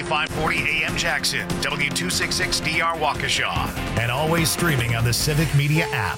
540 AM Jackson, W266DR Waukesha, and always streaming on the Civic Media app.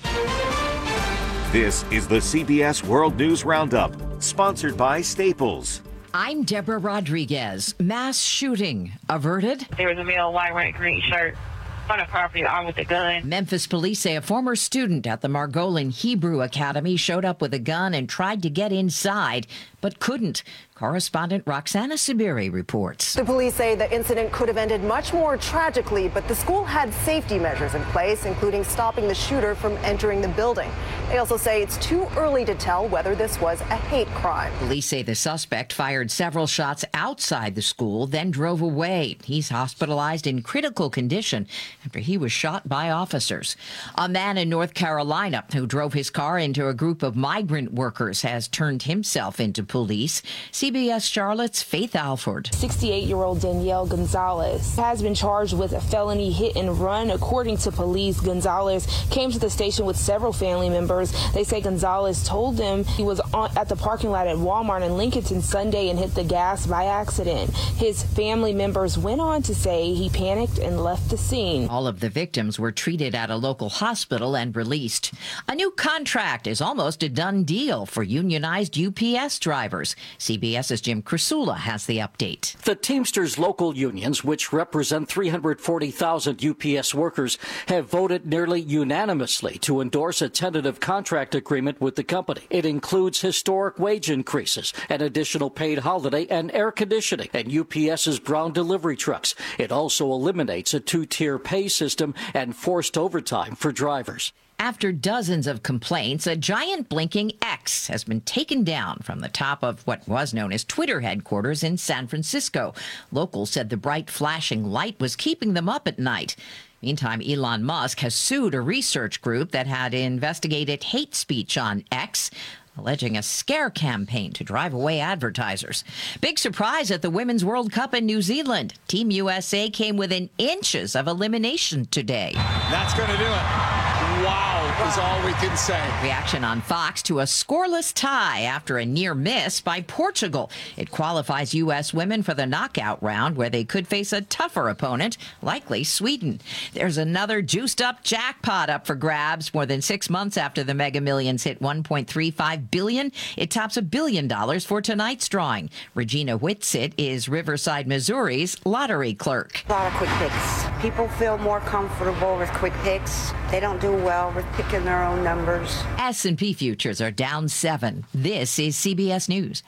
This is the CBS World News Roundup, sponsored by Staples. I'm Deborah Rodriguez. Mass shooting averted? There was a male white, white, green shirt on a property armed with a gun. Memphis police say a former student at the Margolin Hebrew Academy showed up with a gun and tried to get inside, but couldn't. Correspondent Roxana Sabiri reports. The police say the incident could have ended much more tragically, but the school had safety measures in place, including stopping the shooter from entering the building. They also say it's too early to tell whether this was a hate crime. Police say the suspect fired several shots outside the school, then drove away. He's hospitalized in critical condition after he was shot by officers. A man in North Carolina who drove his car into a group of migrant workers has turned himself into police. CBS Charlotte's Faith Alford. 68-year-old Danielle Gonzalez has been charged with a felony hit and run. According to police, Gonzalez came to the station with several family members. They say Gonzalez told them he was at the parking lot at Walmart in Lincolnton Sunday and hit the gas by accident. His family members went on to say he panicked and left the scene. All of the victims were treated at a local hospital and released. A new contract is almost a done deal for unionized UPS drivers. CBS's Jim Krasula has the update. The Teamsters local unions, which represent 340,000 UPS workers, have voted nearly unanimously to endorse a tentative contract agreement with the company. It includes historic wage increases, an additional paid holiday, and air conditioning, and UPS's brown delivery trucks. It also eliminates a two-tier pay system and forced overtime for drivers. After dozens of complaints, a giant blinking X has been taken down from the top of what was known as Twitter headquarters in San Francisco. Locals said the bright flashing light was keeping them up at night. Meantime, Elon Musk has sued a research group that had investigated hate speech on X, alleging a scare campaign to drive away advertisers. Big surprise at the Women's World Cup in New Zealand. Team USA came within inches of elimination today. That's going to do it. Wow, is all we can say. Reaction on Fox to a scoreless tie after a near miss by Portugal. It qualifies U.S. women for the knockout round where they could face a tougher opponent, likely Sweden. There's another juiced-up jackpot up for grabs. More than 6 months after the Mega Millions hit $1.35 billion, it tops $1 billion for tonight's drawing. Regina Whitsitt is Riverside, Missouri's lottery clerk. A lot of quick picks. People feel more comfortable with quick picks. They don't do well with picking their own numbers. S&P futures are down 7. This is CBS News.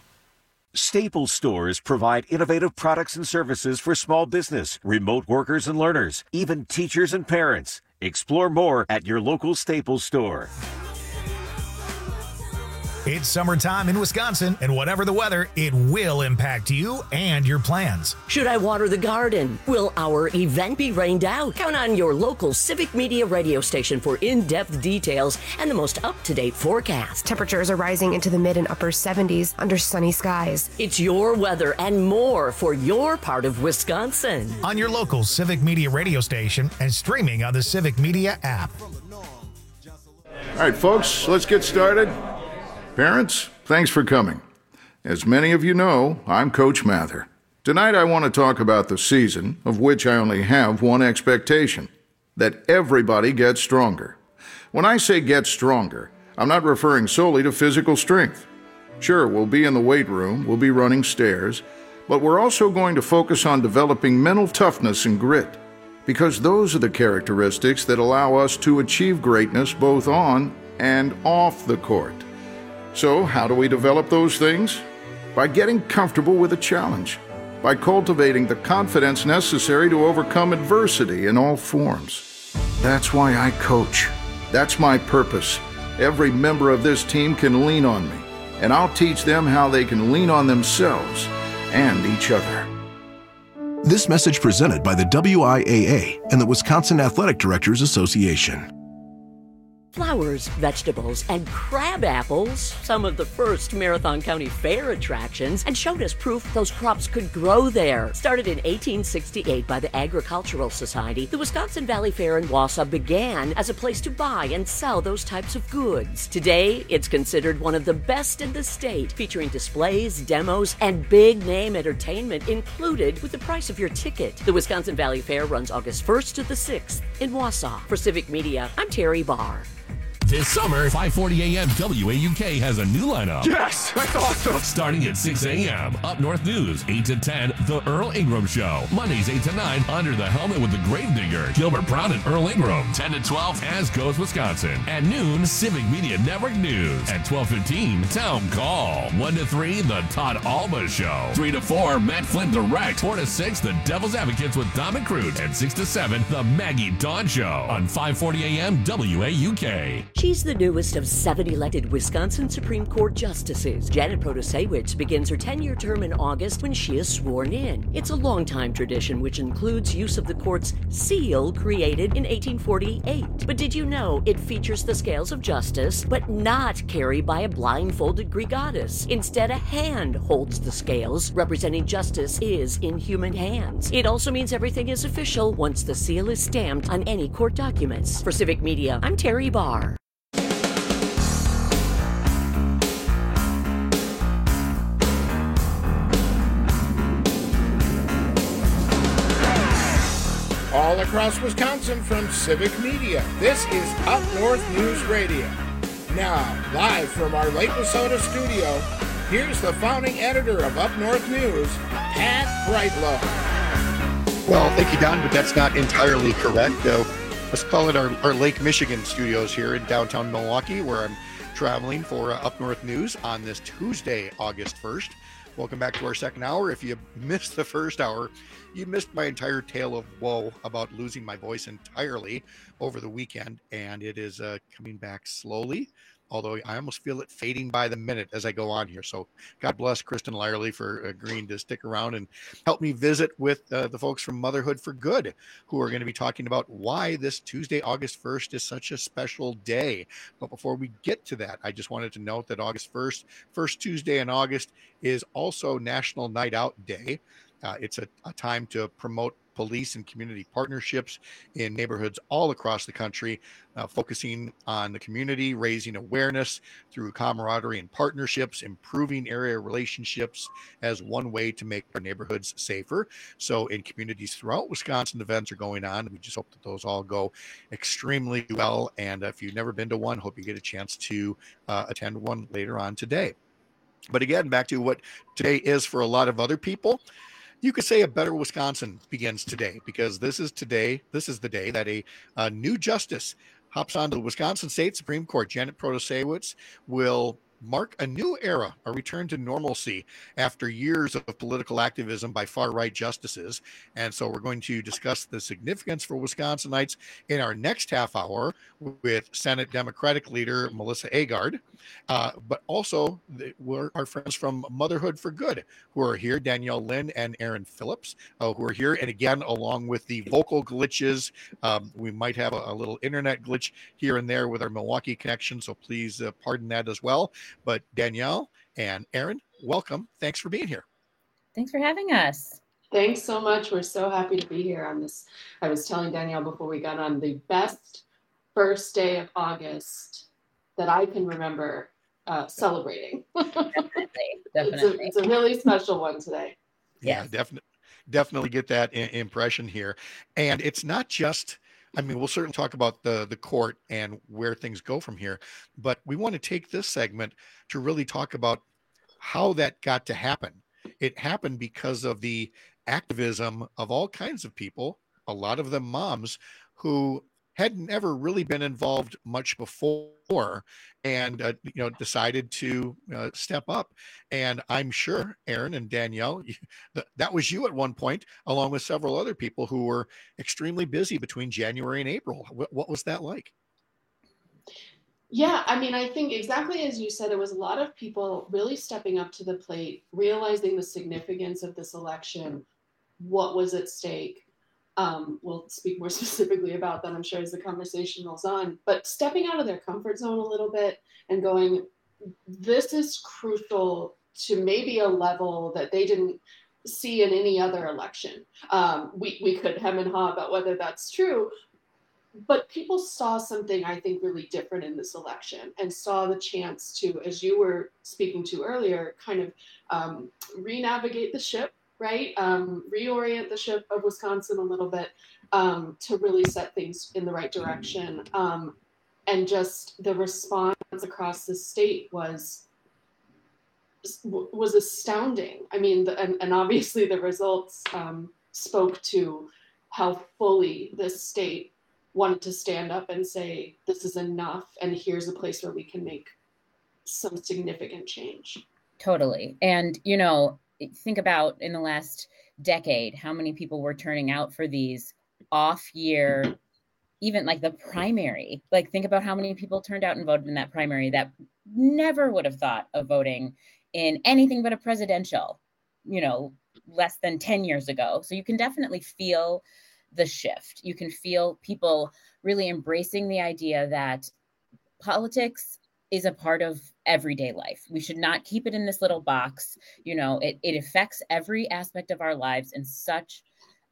Staples stores provide innovative products and services for small business, remote workers and learners, even teachers and parents. Explore more at your local Staples store. It's summertime in Wisconsin, and whatever the weather, it will impact you and your plans. Should I water the garden? Will our event be rained out? Count on your local Civic Media radio station for in-depth details and the most up-to-date forecast. Temperatures are rising into the mid and upper 70s under sunny skies. It's your weather and more for your part of Wisconsin. On your local Civic Media radio station and streaming on the Civic Media app. All right, folks, let's get started. Parents, thanks for coming. As many of you know, I'm Coach Mather. Tonight I want to talk about the season, of which I only have one expectation, that everybody gets stronger. When I say get stronger, I'm not referring solely to physical strength. Sure, we'll be in the weight room, we'll be running stairs, but we're also going to focus on developing mental toughness and grit, because those are the characteristics that allow us to achieve greatness both on and off the court. So, how do we develop those things? By getting comfortable with a challenge, by cultivating the confidence necessary to overcome adversity in all forms. That's why I coach. That's my purpose. Every member of this team can lean on me, and I'll teach them how they can lean on themselves and each other. This message presented by the WIAA and the Wisconsin Athletic Directors Association. Flowers, vegetables, and crab apples, some of the first Marathon County Fair attractions, and showed us proof those crops could grow there. Started in 1868 by the Agricultural Society, the Wisconsin Valley Fair in Wausau began as a place to buy and sell those types of goods. Today, it's considered one of the best in the state, featuring displays, demos, and big-name entertainment included with the price of your ticket. The Wisconsin Valley Fair runs August 1st to the 6th in Wausau. For Civic Media, I'm Terry Barr. This summer, 540 AM WAUK has a new lineup. Yes, that's awesome. Starting at 6 a.m., Up North News, 8 to 10, The Earl Ingram Show. Mondays, 8 to 9, Under the Helmet with the Gravedigger, Gilbert Brown and Earl Ingram. 10 to 12, As Goes Wisconsin. At noon, Civic Media Network News. At 12:15, Town Call. 1 to 3, The Todd Alba Show. 3 to 4, Matt Flynn Direct. 4 to 6, The Devil's Advocates with Dom and Crute. And 6 to 7, The Maggie Dawn Show on 540 AM WAUK. She's the newest of 7 elected Wisconsin Supreme Court justices. Janet Protasiewicz begins her 10-year term in August when she is sworn in. It's a long-time tradition which includes use of the court's seal created in 1848. But did you know it features the scales of justice, but not carried by a blindfolded Greek goddess? Instead, a hand holds the scales, representing justice is in human hands. It also means everything is official once the seal is stamped on any court documents. For Civic Media, I'm Terry Barr. All across Wisconsin from Civic Media, this is Up North News Radio. Now, live from our Lake Wissota studio, here's the founding editor of Up North News, Pat Brightlow. Well, thank you, Don, but that's not entirely correct. Let's call it our Lake Michigan studios here in downtown Milwaukee, where I'm traveling for Up North News on this Tuesday, August 1st. Welcome back to our second hour. If you missed the first hour, you missed my entire tale of woe about losing my voice entirely over the weekend, and it is coming back slowly, although I almost feel it fading by the minute as I go on here. So God bless Kristen Lyerly for agreeing to stick around and help me visit with the folks from Motherhood for Good, who are going to be talking about why this Tuesday, August 1st is such a special day. But before we get to that, I just wanted to note that August 1st, first Tuesday in August, is also National Night Out Day. It's a time to promote police and community partnerships in neighborhoods all across the country, focusing on the community, raising awareness through camaraderie and partnerships, improving area relationships as one way to make our neighborhoods safer. So in communities throughout Wisconsin, events are going on. We just hope that those all go extremely well. And if you've never been to one, hope you get a chance to attend one later on today. But again, back to what today is for a lot of other people. You could say a better Wisconsin begins today, because this is the day that a new justice hops onto the Wisconsin State Supreme Court. Janet Protasiewicz will mark a new era, a return to normalcy after years of political activism by far-right justices. And so we're going to discuss the significance for Wisconsinites in our next half hour with Senate Democratic leader Melissa Agard, but also we're our friends from Motherhood for Good who are here, Danielle Lynn and Aaron Phillips, who are here. And again, along with the vocal glitches, we might have a little internet glitch here and there with our Milwaukee connection, so please pardon that as well. But Danielle and Aaron, welcome. Thanks for being here. Thanks for having us. Thanks so much. We're so happy to be here on this. I was telling Danielle before we got on, the best first day of August that I can remember celebrating. Definitely. It's a really special one today. Yeah, definitely get that impression here. And it's not just, I mean, we'll certainly talk about the court and where things go from here, but we want to take this segment to really talk about how that got to happen. It happened because of the activism of all kinds of people, a lot of them moms, who had never really been involved much before and decided to step up. And I'm sure, Aaron and Danielle, that was you at one point, along with several other people who were extremely busy between January and April. What was that like? Yeah, I mean, I think exactly as you said, it was a lot of people really stepping up to the plate, realizing the significance of this election, what was at stake. We'll speak more specifically about that, I'm sure, as the conversation rolls on. But stepping out of their comfort zone a little bit and going, this is crucial to maybe a level that they didn't see in any other election. We could hem and haw about whether that's true, but people saw something, I think, really different in this election and saw the chance to, as you were speaking to earlier, kind of re-navigate the ship, right? Reorient the ship of Wisconsin a little bit to really set things in the right direction. And just the response across the state was astounding. I mean, and obviously the results spoke to how fully this state wanted to stand up and say, this is enough, and here's a place where we can make some significant change. Totally. And, you know, think about in the last decade, how many people were turning out for these off-year, even like the primary. Like, think about how many people turned out and voted in that primary that never would have thought of voting in anything but a presidential, you know, less than 10 years ago. So you can definitely feel the shift. You can feel people really embracing the idea that politics is a part of everyday life. We should not keep it in this little box. You know, it affects every aspect of our lives in such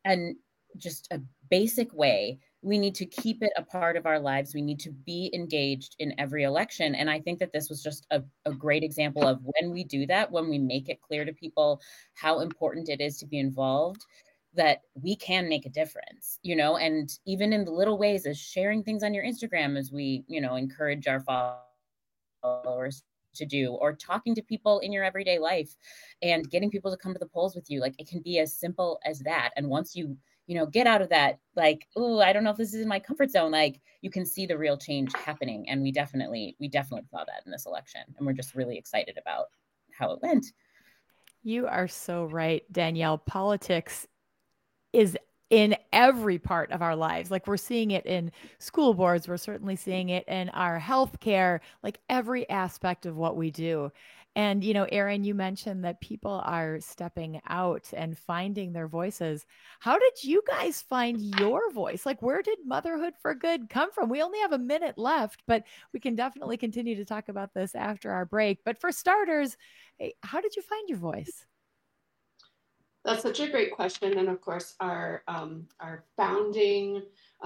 just a basic way. We need to keep it a part of our lives. We need to be engaged in every election. And I think that this was just a great example of when we do that, when we make it clear to people how important it is to be involved, that we can make a difference, you know, and even in the little ways as sharing things on your Instagram, as we, you know, encourage our followers to do, or talking to people in your everyday life and getting people to come to the polls with you. Like, it can be as simple as that. And once you know, get out of that, like, oh, I don't know if this is in my comfort zone, like, you can see the real change happening. And we definitely saw that in this election. And we're just really excited about how it went. You are so right, Danielle. Politics is in every part of our lives. Like, we're seeing it in school boards. We're certainly seeing it in our healthcare, like every aspect of what we do. And, you know, Erin, you mentioned that people are stepping out and finding their voices. How did you guys find your voice? Like, where did Motherhood for Good come from? We only have a minute left, but we can definitely continue to talk about this after our break. But for starters, how did you find your voice? That's such a great question. And of course, our founding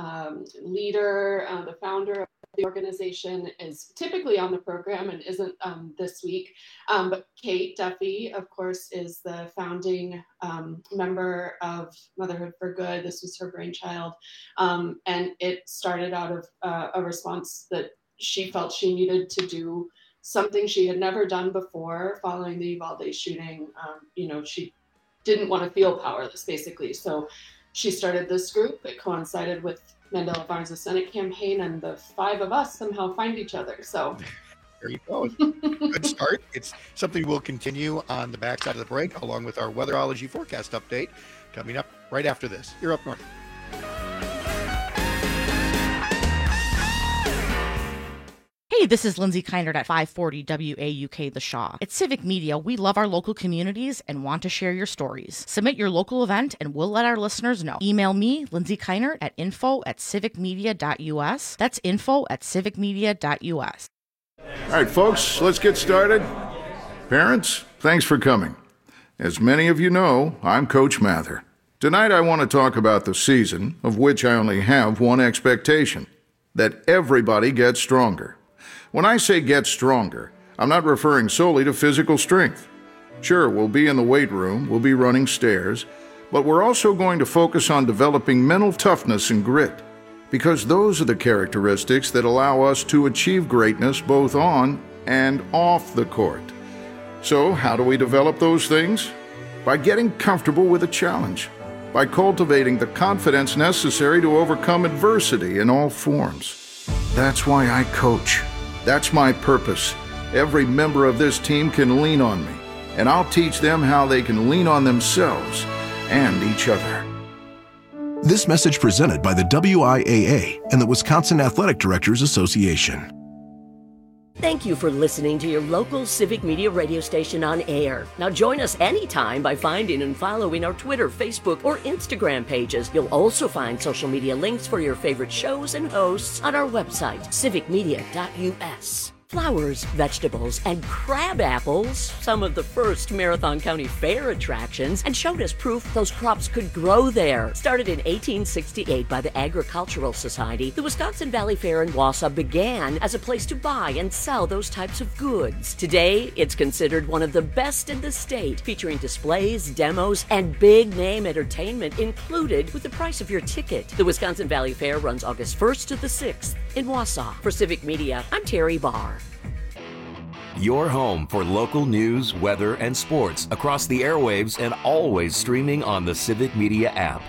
leader, the founder of the organization, is typically on the program and isn't this week. But Kate Duffy, of course, is the founding member of Motherhood for Good. This was her brainchild. And it started out of a response that she felt she needed to do something she had never done before following the Uvalde shooting. You know, she didn't want to feel powerless, basically. So she started this group. It coincided with Mandela Barnes' Senate campaign, and the five of us somehow find each other. So there you go. Good start. It's something we'll continue on the backside of the break, along with our weatherology forecast update coming up right after this. You're Up North. Hey, this is Lindsay Keinert at 540 WAUK The Shaw. At Civic Media, we love our local communities and want to share your stories. Submit your local event and we'll let our listeners know. Email me, Lindsay Keinert, at info@civicmedia.us. That's info@civicmedia.us. All right, folks, let's get started. Parents, thanks for coming. As many of you know, I'm Coach Mather. Tonight I want to talk about the season, of which I only have one expectation: that everybody gets stronger. When I say get stronger, I'm not referring solely to physical strength. Sure, we'll be in the weight room, we'll be running stairs, but we're also going to focus on developing mental toughness and grit, because those are the characteristics that allow us to achieve greatness both on and off the court. So, how do we develop those things? By getting comfortable with a challenge, by cultivating the confidence necessary to overcome adversity in all forms. That's why I coach. That's my purpose. Every member of this team can lean on me, and I'll teach them how they can lean on themselves and each other. This message presented by the WIAA and the Wisconsin Athletic Directors Association. Thank you for listening to your local Civic Media radio station on air. Now join us anytime by finding and following our Twitter, Facebook, or Instagram pages. You'll also find social media links for your favorite shows and hosts on our website, civicmedia.us. Flowers, vegetables, and crab apples, some of the first Marathon County Fair attractions, and showed us proof those crops could grow there. Started in 1868 by the Agricultural Society, the Wisconsin Valley Fair in Wausau began as a place to buy and sell those types of goods. Today, it's considered one of the best in the state, featuring displays, demos, and big-name entertainment included with the price of your ticket. The Wisconsin Valley Fair runs August 1st to the 6th in Wausau. For Civic Media, I'm Terry Barr. Your home for local news, weather, and sports across the airwaves and always streaming on the Civic Media app.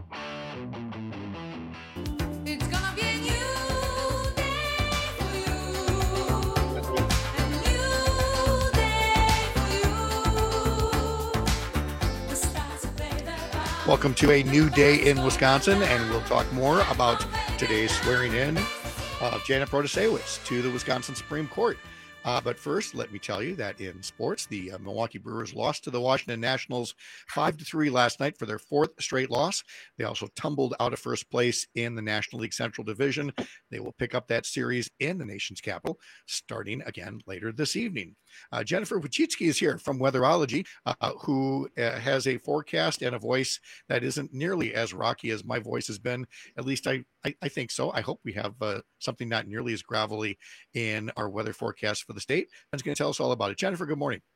Welcome to a new day in Wisconsin, and we'll talk more about today's swearing in of Janet Protasiewicz to the Wisconsin Supreme Court. But first, let me tell you that in sports, the Milwaukee Brewers lost to the Washington Nationals 5-3 last night for their fourth straight loss. They also tumbled out of first place in the National League Central Division. They will pick up that series in the nation's capital starting again later this evening. Jennifer Wojcicki is here from Weatherology, who has a forecast and a voice that isn't nearly as rocky as my voice has been. At least I think so. I hope we have something not nearly as gravelly in our weather forecast for the state. Jen's going to tell us all about it. Jennifer, good morning.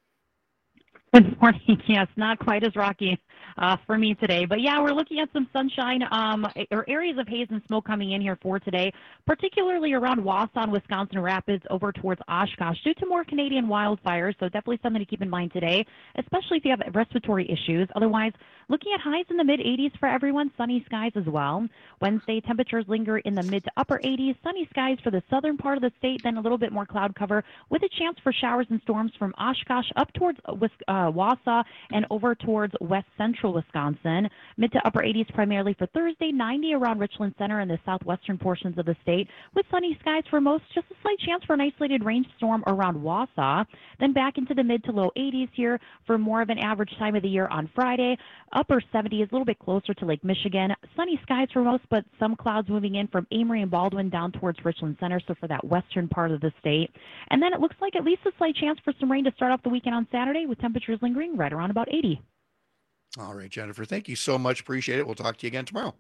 Good morning. Yes, not quite as rocky for me today. But yeah, we're looking at some sunshine or areas of haze and smoke coming in here for today, particularly around Wausau, Wisconsin Rapids, over towards Oshkosh, due to more Canadian wildfires. So definitely something to keep in mind today, especially if you have respiratory issues. Otherwise, looking at highs in the mid-80s for everyone, sunny skies as well. Wednesday, temperatures linger in the mid to upper 80s, sunny skies for the southern part of the state, then a little bit more cloud cover with a chance for showers and storms from Oshkosh up towards Wausau and over towards west central Wisconsin. Mid to upper 80s primarily for Thursday, 90 around Richland Center and the southwestern portions of the state with sunny skies for most, just a slight chance for an isolated rainstorm around Wausau. Then back into the mid to low 80s here for more of an average time of the year on Friday. Upper 70s, a little bit closer to Lake Michigan. Sunny skies for most, but some clouds moving in from Amory and Baldwin down towards Richland Center, so for that western part of the state. And then it looks like at least a slight chance for some rain to start off the weekend on Saturday with temperatures lingering right around about 80. All right, Jennifer, thank you so much. Appreciate it. We'll talk to you again tomorrow.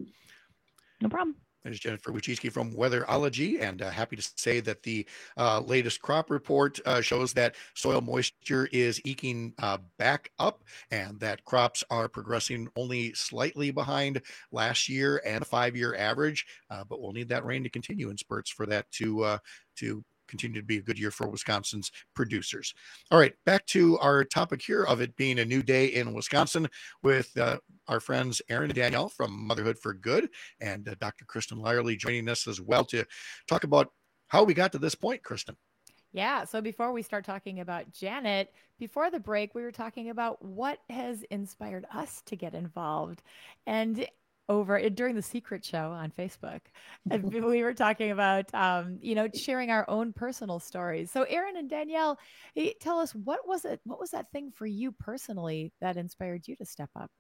No problem. There's Jennifer Wojcicki from Weatherology, and happy to say that the latest crop report shows that soil moisture is eking back up and that crops are progressing only slightly behind last year and a 5-year average, but we'll need that rain to continue in spurts for that to continue to be a good year for Wisconsin's producers. All right, back to our topic here of it being a new day in Wisconsin with our friends Aaron and Danielle from Motherhood for Good and Dr. Kristen Lyerly joining us as well to talk about how we got to this point, Kristen. Yeah. So before we start talking about Janet, before the break, we were talking about what has inspired us to get involved. And during the Secret Show on Facebook, we were talking about, sharing our own personal stories. So Aaron and Danielle, tell us, what was that thing for you personally that inspired you to step up?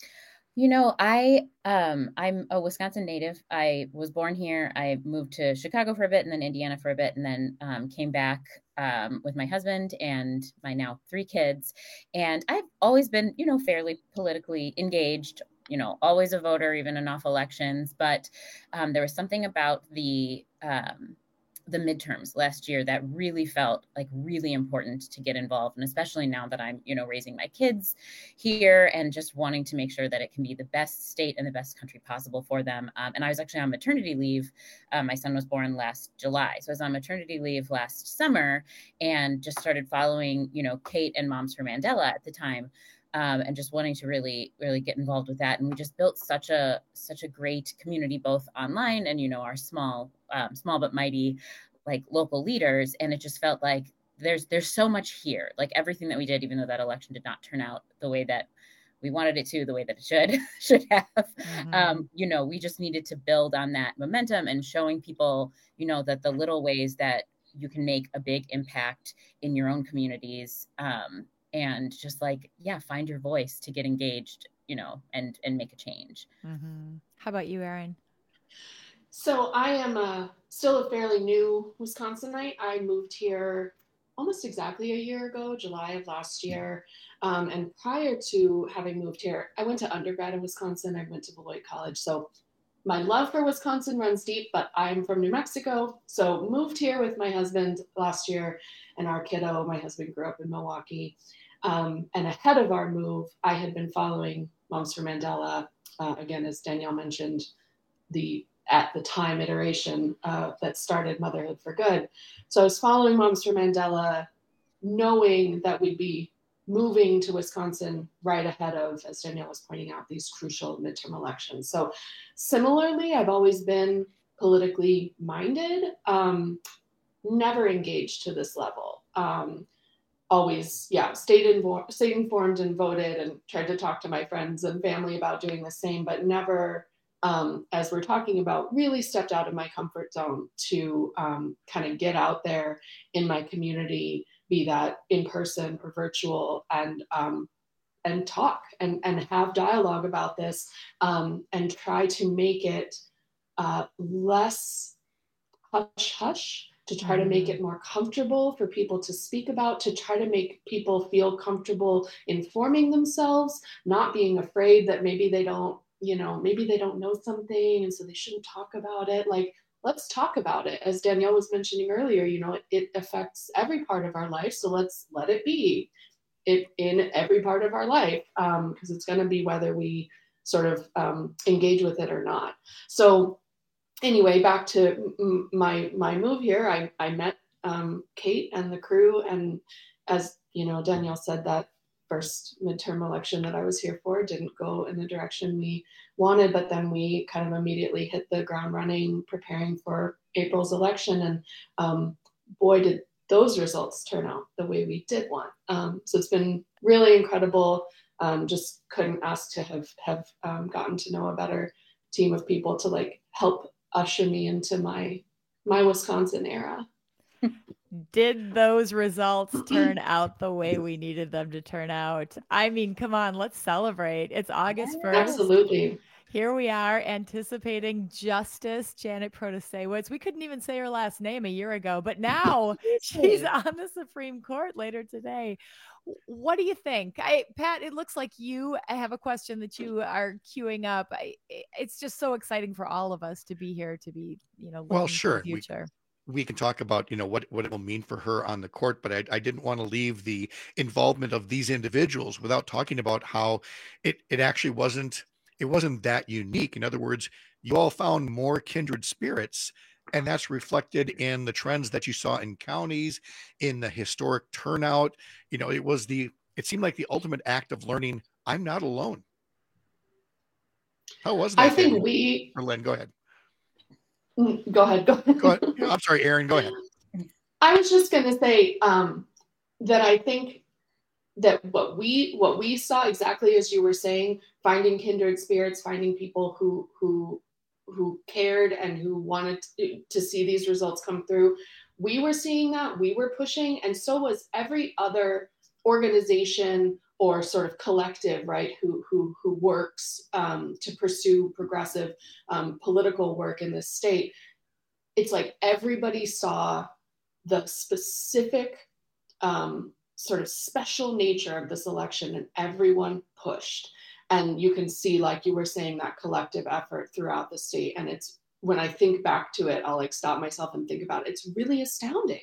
I'm a Wisconsin native. I was born here. I moved to Chicago for a bit and then Indiana for a bit and then came back with my husband and my now 3 kids. And I've always been, fairly politically engaged, always a voter, even in off elections. But there was something about the midterms last year that really felt like really important to get involved. And especially now that I'm, raising my kids here and just wanting to make sure that it can be the best state and the best country possible for them. And I was actually on maternity leave. My son was born last July. So I was on maternity leave last summer and just started following, Kate and Moms for Mandela at the time. And just wanting to really, really get involved with that. And we just built such a great community, both online and, our small but mighty, like local leaders. And it just felt like there's so much here, like everything that we did, even though that election did not turn out the way that we wanted it to, the way that it should have, Mm-hmm. we just needed to build on that momentum and showing people, that the little ways that you can make a big impact in your own communities. And just like, find your voice to get engaged, and make a change. Mm-hmm. How about you, Erin? So I am still a fairly new Wisconsinite. I moved here almost exactly a year ago, July of last year. And prior to having moved here, I went to undergrad in Wisconsin. I went to Beloit College. So my love for Wisconsin runs deep, but I'm from New Mexico. So moved here with my husband last year and our kiddo. My husband grew up in Milwaukee. And ahead of our move, I had been following Moms for Mandela. Again, as Danielle mentioned, at the time iteration that started Motherhood for Good. So I was following Moms for Mandela, knowing that we'd be moving to Wisconsin right ahead of, as Danielle was pointing out, these crucial midterm elections. So similarly, I've always been politically minded, never engaged to this level. Always, stayed informed and voted and tried to talk to my friends and family about doing the same, but never, as we're talking about, really stepped out of my comfort zone to kind of get out there in my community, be that in person or virtual, and talk and have dialogue about this, and try to make it less hush-hush, to try to make it more comfortable for people to speak about, to try to make people feel comfortable informing themselves, not being afraid that maybe they don't know something and so they shouldn't talk about it. Like, let's talk about it. As Danielle was mentioning earlier, it affects every part of our life. So let's let it be in every part of our life, because it's going to be whether we sort of engage with it or not. So anyway, back to my move here, I met Kate and the crew. And as Danielle said, that first midterm election that I was here for didn't go in the direction we wanted, but then we kind of immediately hit the ground running, preparing for April's election. And boy, did those results turn out the way we did want. So it's been really incredible. Just couldn't ask to have gotten to know a better team of people to help usher me into my Wisconsin era. Did those results turn out the way we needed them to turn out? I mean, come on, let's celebrate. It's August 1st. Absolutely. Here we are anticipating Justice Janet Protasiewicz. We couldn't even say her last name a year ago, but now she's on the Supreme Court later today. What do you think? Pat, it looks like you have a question that you are queuing up. It's just so exciting for all of us to be here, to be, well, sure. The future. We can talk about, what it will mean for her on the court, but I didn't want to leave the involvement of these individuals without talking about how it actually wasn't that unique. In other words, you all found more kindred spirits, and that's reflected in the trends that you saw in counties, in the historic turnout. It seemed like the ultimate act of learning, I'm not alone. How was that? I think Lynn, go ahead. Go ahead. Go ahead. I'm sorry, Erin, go ahead. I was just going to say that I think that what we saw, exactly as you were saying, finding kindred spirits, finding people who cared and who wanted to see these results come through, we were seeing that, we were pushing, and so was every other organization or sort of collective, right, who works to pursue progressive political work in this state. It's like everybody saw the specific sort of special nature of this election, and everyone pushed. And you can see, like you were saying, that collective effort throughout the state. And it's, when I think back to it, I'll stop myself and think about it. It's really astounding.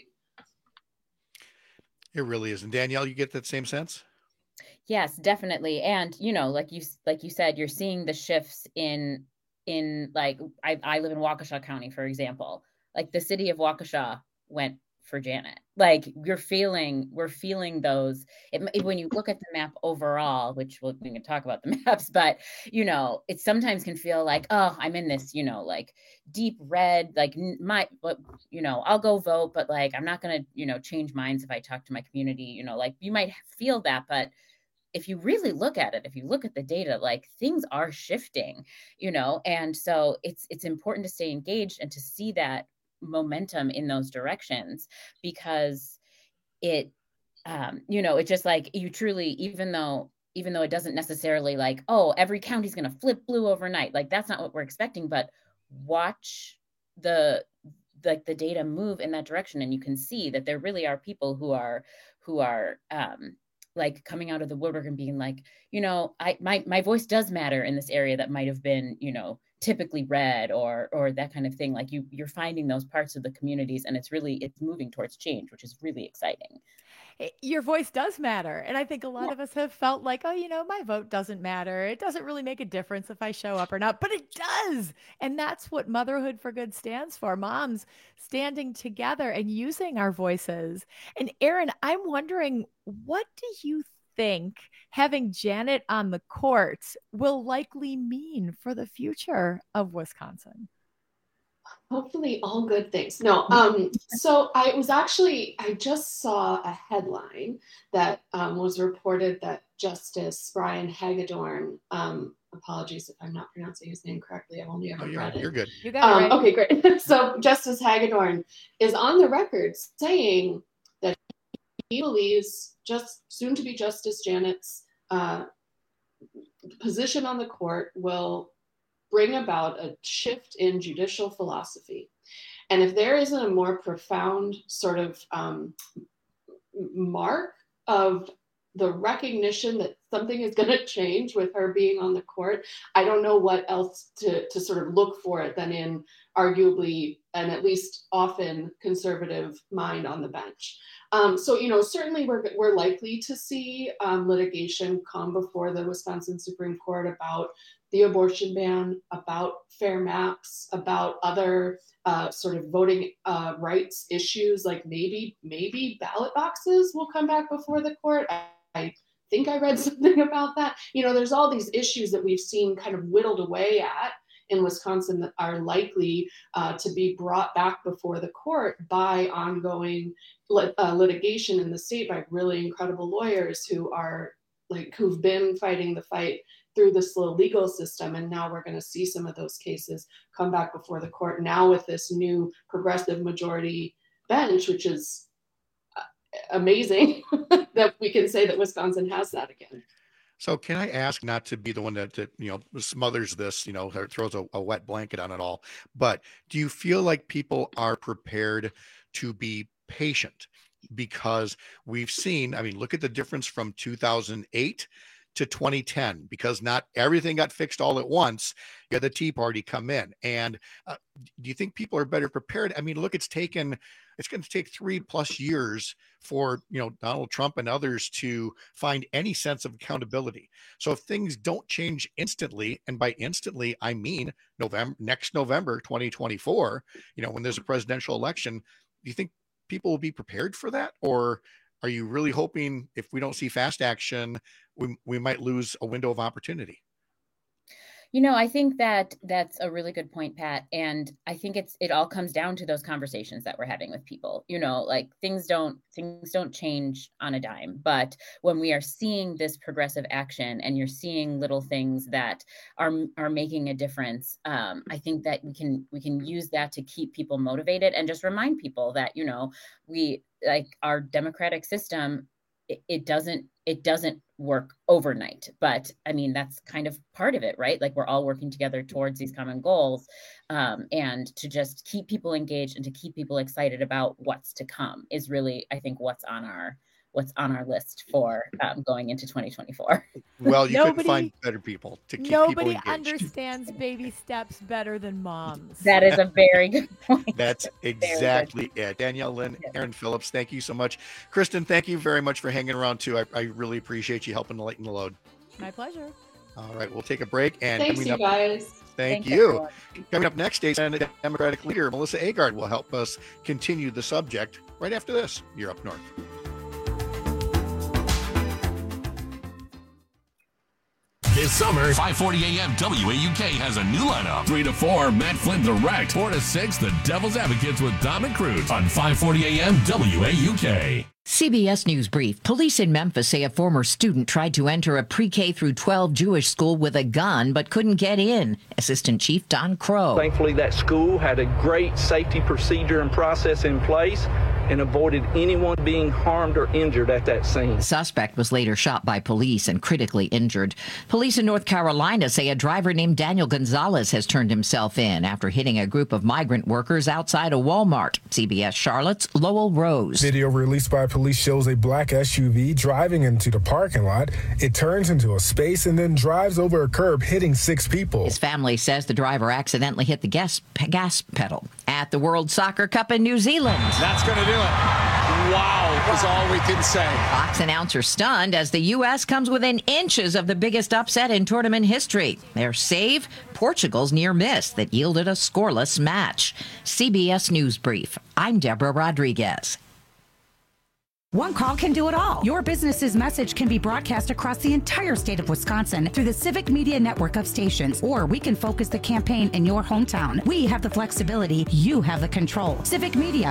It really is. And Danielle, you get that same sense? Yes, definitely. And, like you said, you're seeing the shifts in like, I live in Waukesha County, for example. Like, the city of Waukesha went for Janet. Like, we're feeling those. When you look at the map overall, which we can talk about the maps, but, it sometimes can feel like, oh, I'm in this, like deep red, like I'll go vote, but like, I'm not going to, change minds if I talk to my community, like you might feel that, but if you really look at it, if you look at the data, like things are shifting, and so it's important to stay engaged and to see that momentum in those directions, because it, it just like you truly, even though it doesn't necessarily like, oh, every county's going to flip blue overnight. Like that's not what we're expecting, but watch the data move in that direction. And you can see that there really are people who are like coming out of the woodwork and being like, my voice does matter in this area that might've been, typically red or that kind of thing. Like you're finding those parts of the communities, and it's moving towards change, which is really exciting. Your voice does matter. And I think a lot of us have felt like, oh, my vote doesn't matter. It doesn't really make a difference if I show up or not, but it does. And that's what Motherhood for Good stands for. Moms standing together and using our voices. And Aaron, I'm wondering, what do you think having Janet on the court will likely mean for the future of Wisconsin? Hopefully all good things. No. So I just saw a headline that was reported that Justice Brian Hagedorn, apologies if I'm not pronouncing his name correctly. I've only ever read it. You're good. You got it right. Okay, great. So Justice Hagedorn is on the record saying that he believes soon to be Justice Janet's position on the court will bring about a shift in judicial philosophy. And if there isn't a more profound sort of mark of the recognition that something is going to change with her being on the court, I don't know what else to sort of look for it than in arguably and at least often conservative mind on the bench. So, certainly we're likely to see litigation come before the Wisconsin Supreme Court about the abortion ban, about fair maps, about other sort of voting rights issues, like maybe ballot boxes will come back before the court. I think I read something about that. There's all these issues that we've seen kind of whittled away at in Wisconsin that are likely to be brought back before the court by ongoing litigation in the state by really incredible lawyers who've been fighting the fight through the slow legal system. And now we're going to see some of those cases come back before the court now with this new progressive majority bench, which is amazing that we can say that Wisconsin has that again. So can I ask, not to be the one that smothers this, or throws a wet blanket on it all, but do you feel like people are prepared to be patient? Because we've seen, look at the difference from 2008 to 2010, because not everything got fixed all at once. You had the Tea Party come in. And do you think people are better prepared? Look, it's going to take 3+ years for, Donald Trump and others to find any sense of accountability. So if things don't change instantly, and by instantly, I mean next November, 2024, when there's a presidential election, do you think people will be prepared for that? Or are you really hoping if we don't see fast action, we might lose a window of opportunity? I think that's a really good point, Pat. And I think it all comes down to those conversations that we're having with people. Like things don't change on a dime. But when we are seeing this progressive action and you're seeing little things that are making a difference, I think that we can use that to keep people motivated and just remind people that, we like our democratic system. It doesn't work overnight, but that's kind of part of it, right? Like we're all working together towards these common goals, and to just keep people engaged and to keep people excited about what's to come is really, I think, what's on our list for going into 2024. Well, you couldn't find better people to keep people engaged. Nobody understands baby steps better than moms. That is a very good point. That's exactly it. Danielle Lynn, Aaron Phillips, thank you so much. Kristen, thank you very much for hanging around too. I really appreciate you helping to lighten the load. My pleasure. All right, we'll take a break. And thanks, you guys. Thank you. Coming up next, State Senate Democratic leader Melissa Agard will help us continue the subject right after this. You're Up North. This summer, 5:40 a.m. WAUK has a new lineup. 3 to 4, Matt Flynn Direct. 4 to 6, The Devil's Advocates with Dominic Cruz on 5:40 a.m. WAUK. CBS News Brief. Police in Memphis say a former student tried to enter a pre-K through 12 Jewish school with a gun but couldn't get in. Assistant Chief Don Crow. Thankfully, that school had a great safety procedure and process in place and avoided anyone being harmed or injured at that scene. The suspect was later shot by police and critically injured. Police in North Carolina say a driver named Daniel Gonzalez has turned himself in after hitting a group of migrant workers outside a Walmart. CBS Charlotte's Lowell Rose. Video released by police shows a black SUV driving into the parking lot. It turns into a space and then drives over a curb, hitting 6 people. His family says the driver accidentally hit the gas pedal. At the World Soccer Cup in New Zealand. That's going to do it. Wow, is all we can say. Fox announcer stunned as the U.S. comes within inches of the biggest upset in tournament history. Their save, Portugal's near miss that yielded a scoreless match. CBS News Brief. I'm Deborah Rodriguez. One call can do it all. Your business's message can be broadcast across the entire state of Wisconsin through the Civic Media network of stations, or we can focus the campaign in your hometown. We have the flexibility. You have the control. Civic Media,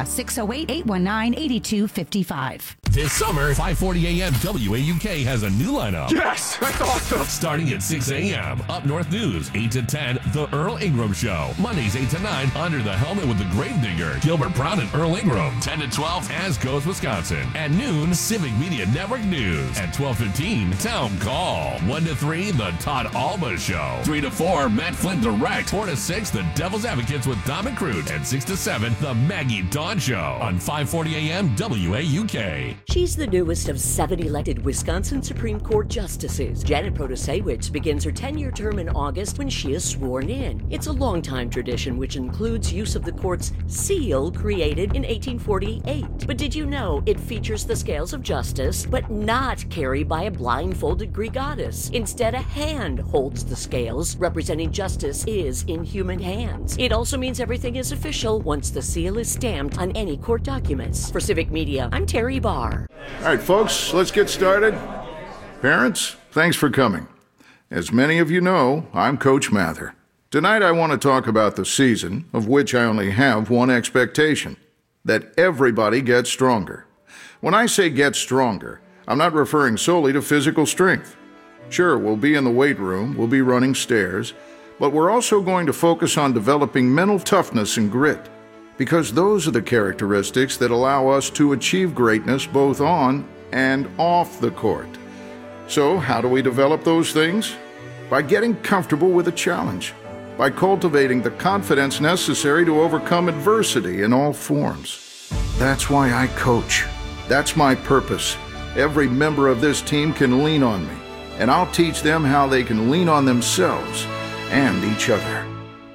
608-819-8255. This summer, 540 a.m. WAUK has a new lineup. Yes, that's awesome. Starting at 6 a.m. Up North News, 8 to 10, The Earl Ingram Show. Mondays, 8 to 9, Under the Helmet with the Gravedigger, Gilbert Brown and Earl Ingram. 10 to 12, As Goes Wisconsin. At noon, Civic Media Network News. At 12:15, Town Call. 1 to 3, The Todd Alba Show. 3 to 4, Matt Flint Direct. 4 to 6, The Devil's Advocates with Dom and Crute. And 6 to 7, The Maggie Dawn Show on 540 a.m. WAUK. She's the newest of 7 elected Wisconsin Supreme Court justices. Janet Protasewicz begins her 10-year term in August when she is sworn in. It's a long-time tradition which includes use of the court's seal created in 1848. But did you know it features the scales of justice, but not carried by a blindfolded Greek goddess? Instead, a hand holds the scales, representing justice is in human hands. It also means everything is official once the seal is stamped on any court documents. For Civic Media, I'm Terry Barr. All right, folks, let's get started. Parents, thanks for coming. As many of you know, I'm Coach Mather. Tonight I want to talk about the season, of which I only have one expectation: that everybody gets stronger. When I say get stronger, I'm not referring solely to physical strength. Sure, we'll be in the weight room, we'll be running stairs, but we're also going to focus on developing mental toughness and grit, because those are the characteristics that allow us to achieve greatness both on and off the court. So, how do we develop those things? By getting comfortable with a challenge, by cultivating the confidence necessary to overcome adversity in all forms. That's why I coach. That's my purpose. Every member of this team can lean on me, and I'll teach them how they can lean on themselves and each other.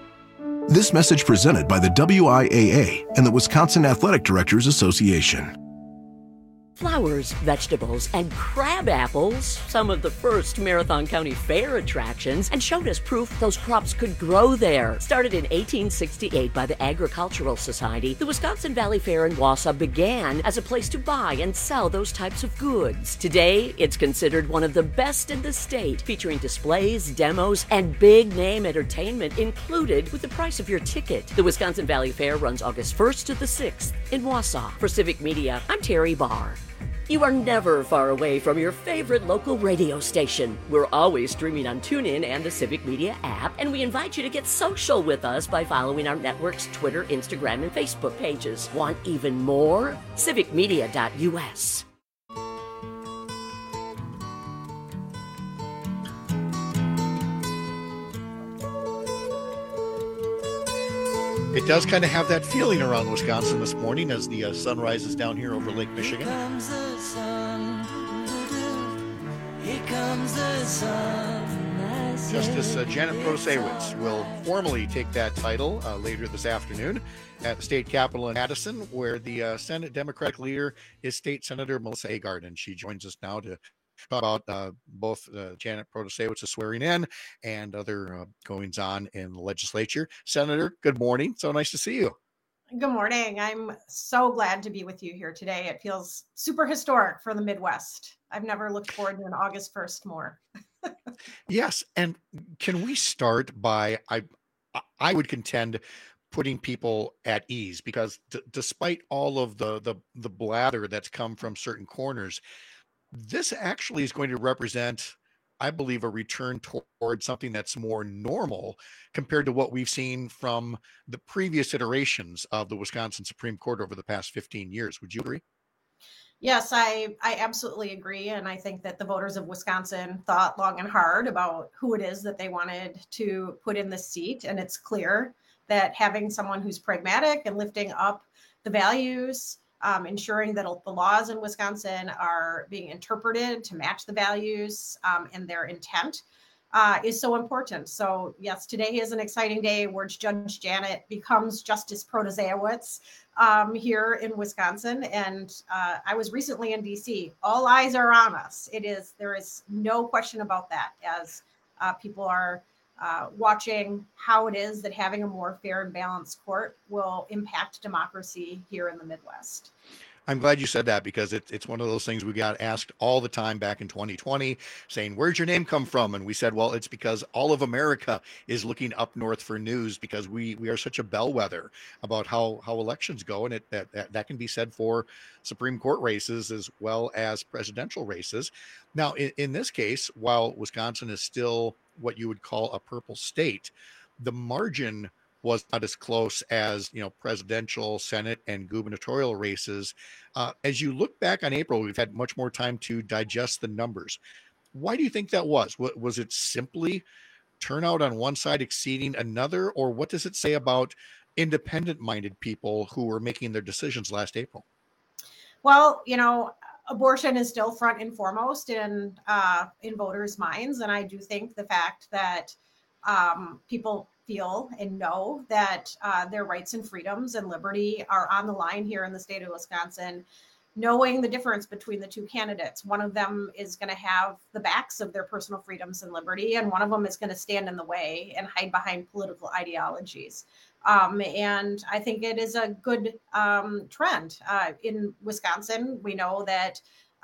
This message presented by the WIAA and the Wisconsin Athletic Directors Association. Flowers, vegetables, and crab apples, some of the first Marathon County Fair attractions, and showed us proof those crops could grow there. Started in 1868 by the Agricultural Society, the Wisconsin Valley Fair in Wausau began as a place to buy and sell those types of goods. Today, it's considered one of the best in the state, featuring displays, demos, and big-name entertainment included with the price of your ticket. The Wisconsin Valley Fair runs August 1st to the 6th in Wausau. For Civic Media, I'm Terry Barr. You are never far away from your favorite local radio station. We're always streaming on TuneIn and the Civic Media app, and we invite you to get social with us by following our network's Twitter, Instagram, and Facebook pages. Want even more? civicmedia.us. It does kind of have that feeling around Wisconsin this morning as the sun rises down here over Lake Michigan. Here comes the sun. Here comes the sun. Justice Janet Protasewicz will formally take that title later this afternoon at the state capitol in Madison, where the Senate Democratic leader is State Senator Melissa Agard, and she joins us now to talk about both Janet Protasewicz's swearing in and other goings-on in the legislature. Senator, good morning. So nice to see you. Good morning. I'm so glad to be with you here today. It feels super historic for the Midwest. I've never looked forward to an August 1st more. Yes, and can we start by, I would contend, putting people at ease, because despite all of the blather that's come from certain corners, this actually is going to represent, I believe, a return toward something that's more normal compared to what we've seen from the previous iterations of the Wisconsin Supreme Court over the past 15 years. Would you agree? Yes, I absolutely agree. And I think that the voters of Wisconsin thought long and hard about who it is that they wanted to put in this seat. And it's clear that having someone who's pragmatic and lifting up the values, ensuring that the laws in Wisconsin are being interpreted to match the values and their intent is so important. So yes, today is an exciting day where Judge Janet becomes Justice Protasiewicz here in Wisconsin. And I was recently in DC. All eyes are on us. There is no question about that, as people are watching how it is that having a more fair and balanced court will impact democracy here in the Midwest. I'm glad you said that, because it's one of those things we got asked all the time back in 2020, saying, where'd your name come from? And we said, well, it's because all of America is looking up north for news, because we are such a bellwether about how elections go. And that can be said for Supreme Court races as well as presidential races. Now, in this case, while Wisconsin is still what you would call a purple state, the margin was not as close as, presidential, Senate, and gubernatorial races. As you look back on April, we've had much more time to digest the numbers. Why do you think that was? Was it simply turnout on one side exceeding another, or what does it say about independent-minded people who were making their decisions last April? Well, abortion is still front and foremost in voters' minds, and I do think the fact that people feel and know that their rights and freedoms and liberty are on the line here in the state of Wisconsin, knowing the difference between the two candidates. One of them is going to have the backs of their personal freedoms and liberty, and one of them is going to stand in the way and hide behind political ideologies. And I think it is a good trend. In Wisconsin, we know that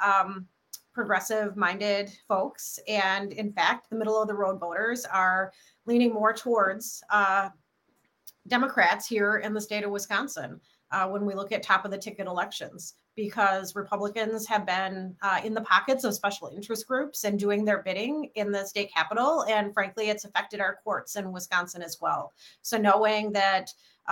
progressive-minded folks, and in fact, the middle-of-the-road voters are leaning more towards Democrats here in the state of Wisconsin when we look at top-of-the-ticket elections, because Republicans have been in the pockets of special interest groups and doing their bidding in the state capitol. And frankly, it's affected our courts in Wisconsin as well. So knowing that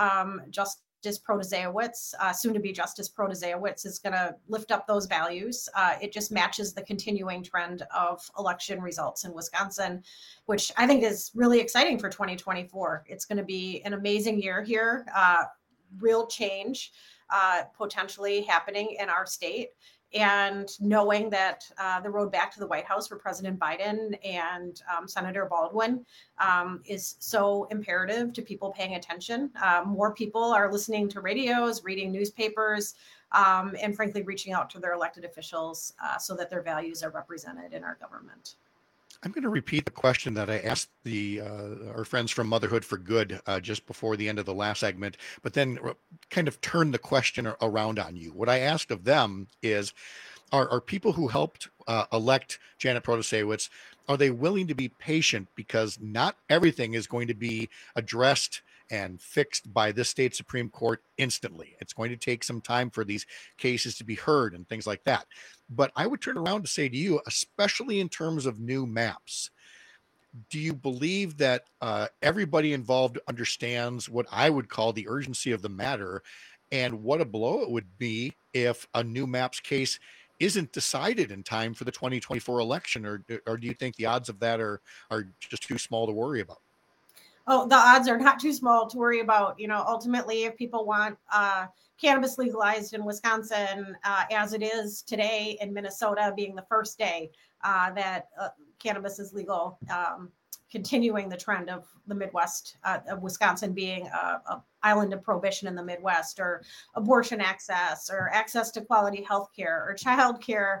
Justice Protasiewicz, soon to be Justice Protasiewicz, is going to lift up those values, it just matches the continuing trend of election results in Wisconsin, which I think is really exciting for 2024. It's going to be an amazing year here, real change potentially happening in our state. And knowing that the road back to the White House for President Biden and Senator Baldwin is so imperative to people paying attention. More people are listening to radios, reading newspapers, and frankly, reaching out to their elected officials so that their values are represented in our government. I'm going to repeat the question that I asked our friends from Motherhood for Good just before the end of the last segment, but then kind of turn the question around on you. What I asked of them is, are people who helped elect Janet Protasiewicz, are they willing to be patient, because not everything is going to be addressed and fixed by this state Supreme Court instantly. It's going to take some time for these cases to be heard and things like that. But I would turn around to say to you, especially in terms of new maps, do you believe that everybody involved understands what I would call the urgency of the matter, and what a blow it would be if a new maps case isn't decided in time for the 2024 election? Or do you think the odds of that are just too small to worry about? Oh, the odds are not too small to worry about. Ultimately, if people want cannabis legalized in Wisconsin, as it is today in Minnesota, being the first day that cannabis is legal, continuing the trend of the Midwest, of Wisconsin being a island of prohibition in the Midwest, or abortion access, or access to quality health care, or child care,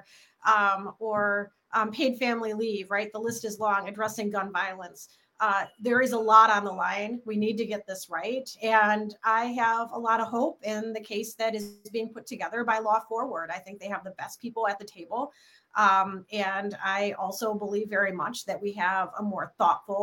or paid family leave, right? The list is long, addressing gun violence. There is a lot on the line. We need to get this right. And I have a lot of hope in the case that is being put together by Law Forward. I think they have the best people at the table. And I also believe very much that we have a more thoughtful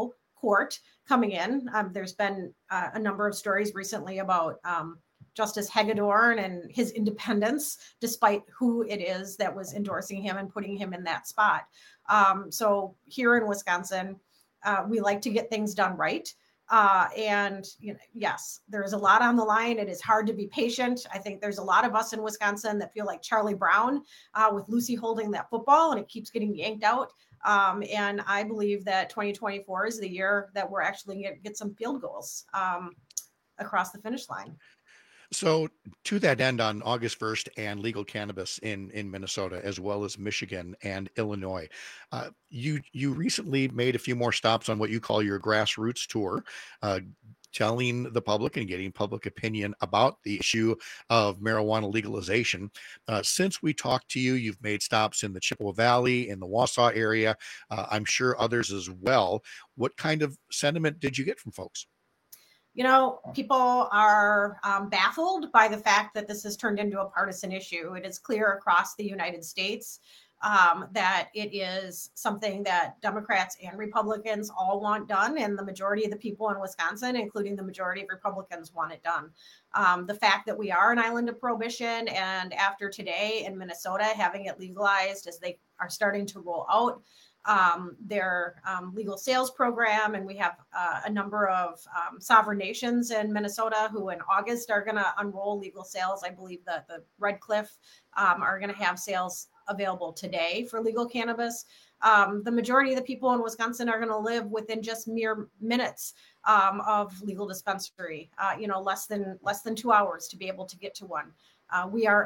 court coming in. There's been a number of stories recently about Justice Hagedorn and his independence, despite who it is that was endorsing him and putting him in that spot. So here in Wisconsin, we like to get things done right. And yes, there is a lot on the line. It is hard to be patient. I think there's a lot of us in Wisconsin that feel like Charlie Brown with Lucy holding that football, and it keeps getting yanked out. And I believe that 2024 is the year that we're actually going to get some field goals across the finish line. So to that end, on August 1st, and legal cannabis in Minnesota, as well as Michigan and Illinois, you recently made a few more stops on what you call your grassroots tour, telling the public and getting public opinion about the issue of marijuana legalization. Since we talked to you, you've made stops in the Chippewa Valley, in the Wausau area, I'm sure others as well. What kind of sentiment did you get from folks? People are baffled by the fact that this has turned into a partisan issue. It is clear across the United States that it is something that Democrats and Republicans all want done, and the majority of the people in Wisconsin, including the majority of Republicans, want it done. The fact that we are an island of prohibition, and after today in Minnesota having it legalized as they are starting to roll out their legal sales program, and we have a number of sovereign nations in Minnesota who in August are going to unroll legal sales. I believe that the Red Cliff are going to have sales available today for legal cannabis. The majority of the people in Wisconsin are going to live within just mere minutes of legal dispensary, less than 2 hours to be able to get to one. We are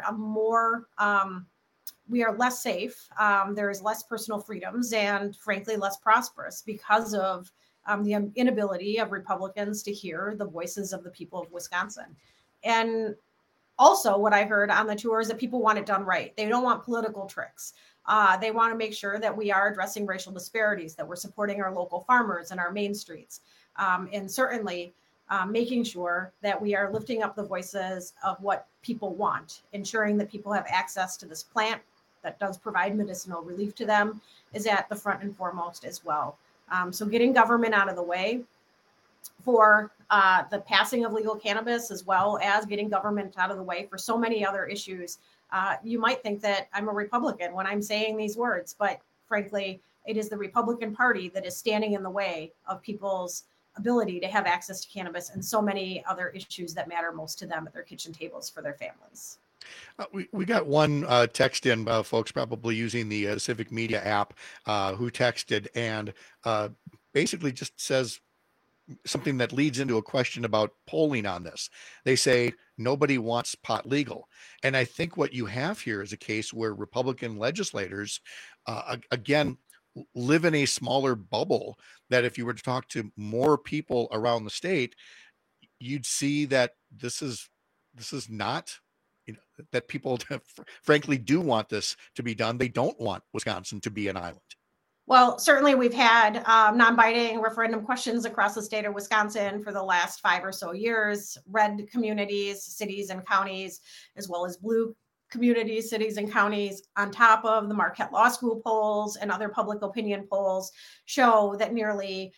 we are less safe. There is less personal freedoms and frankly, less prosperous because of the inability of Republicans to hear the voices of the people of Wisconsin. And also what I heard on the tour is that people want it done right. They don't want political tricks. They want to make sure that we are addressing racial disparities, that we're supporting our local farmers and our main streets. And certainly making sure that we are lifting up the voices of what people want, ensuring that people have access to this plant that does provide medicinal relief to them is at the front and foremost as well. So getting government out of the way for the passing of legal cannabis, as well as getting government out of the way for so many other issues. You might think that I'm a Republican when I'm saying these words, but frankly, it is the Republican Party that is standing in the way of people's ability to have access to cannabis and so many other issues that matter most to them at their kitchen tables for their families. We got one text in, folks probably using the Civic Media app, who texted and basically just says something that leads into a question about polling on this. They say nobody wants pot legal. And I think what you have here is a case where Republican legislators, again, live in a smaller bubble, that if you were to talk to more people around the state, you'd see that this is not, that people frankly do want this to be done. They don't want Wisconsin to be an island. Well, certainly we've had non-binding referendum questions across the state of Wisconsin for the last 5 or so years. Red communities, cities and counties, as well as blue communities, cities and counties, on top of the Marquette Law School polls and other public opinion polls, show that nearly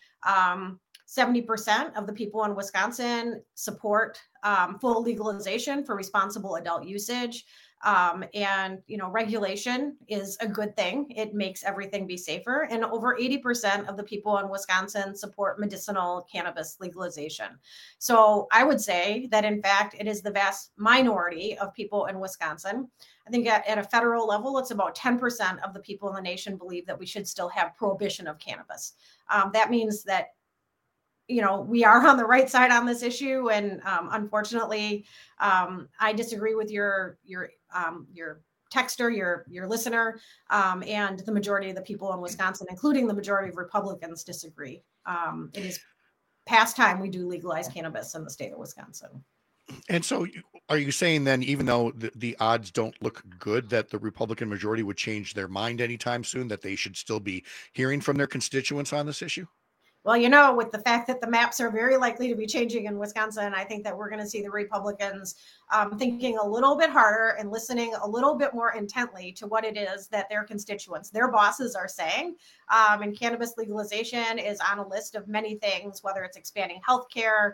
70% of the people in Wisconsin support full legalization for responsible adult usage. And, regulation is a good thing. It makes everything be safer. And over 80% of the people in Wisconsin support medicinal cannabis legalization. So I would say that, in fact, it is the vast minority of people in Wisconsin. I think at a federal level, it's about 10% of the people in the nation believe that we should still have prohibition of cannabis. That means that we are on the right side on this issue. And unfortunately, I disagree with your texter, your listener, and the majority of the people in Wisconsin, including the majority of Republicans, disagree. It is past time we do legalize cannabis in the state of Wisconsin. And so are you saying then, even though the odds don't look good that the Republican majority would change their mind anytime soon, that they should still be hearing from their constituents on this issue? Well, with the fact that the maps are very likely to be changing in Wisconsin, I think that we're going to see the Republicans thinking a little bit harder and listening a little bit more intently to what it is that their constituents, their bosses are saying. And cannabis legalization is on a list of many things, whether it's expanding healthcare,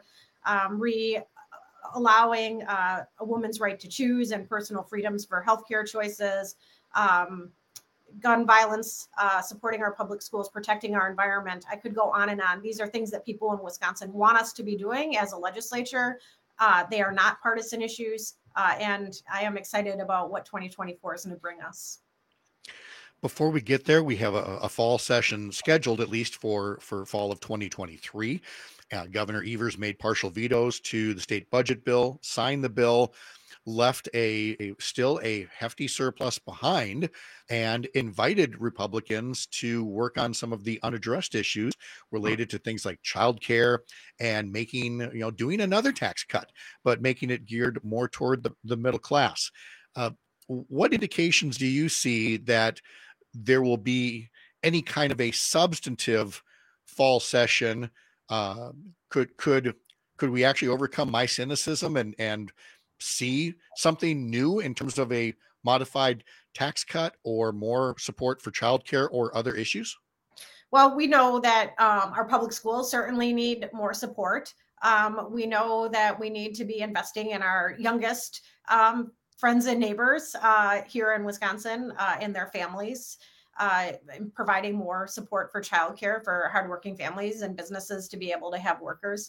allowing a woman's right to choose and personal freedoms for healthcare choices, gun violence, supporting our public schools, protecting our environment. I could go on and on. These are things that people in Wisconsin want us to be doing as a legislature. They are not partisan issues. And I am excited about what 2024 is going to bring us. Before we get there, we have a fall session scheduled, at least for fall of 2023. Governor Evers made partial vetoes to the state budget bill, signed the bill, left still a hefty surplus behind, and invited Republicans to work on some of the unaddressed issues related to things like childcare and doing another tax cut, but making it geared more toward the middle class. What indications do you see that there will be any kind of a substantive fall session? Could we actually overcome my cynicism and see something new in terms of a modified tax cut or more support for childcare or other issues? Well, we know that our public schools certainly need more support. We know that we need to be investing in our youngest friends and neighbors here in Wisconsin and their families, providing more support for childcare for hardworking families and businesses to be able to have workers.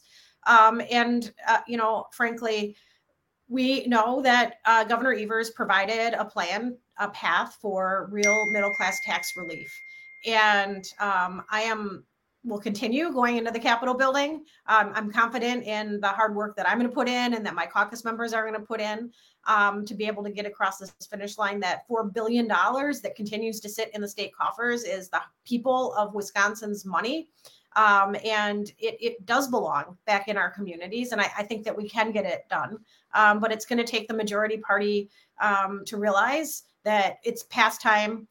Frankly, we know that Governor Evers provided a path for real middle-class tax relief. And will continue going into the Capitol building. I'm confident in the hard work that I'm going to put in and that my caucus members are going to put in to be able to get across this finish line. That $4 billion that continues to sit in the state coffers is the people of Wisconsin's money. And it does belong back in our communities. And I think that we can get it done. But it's going to take the majority party to realize that it's past time.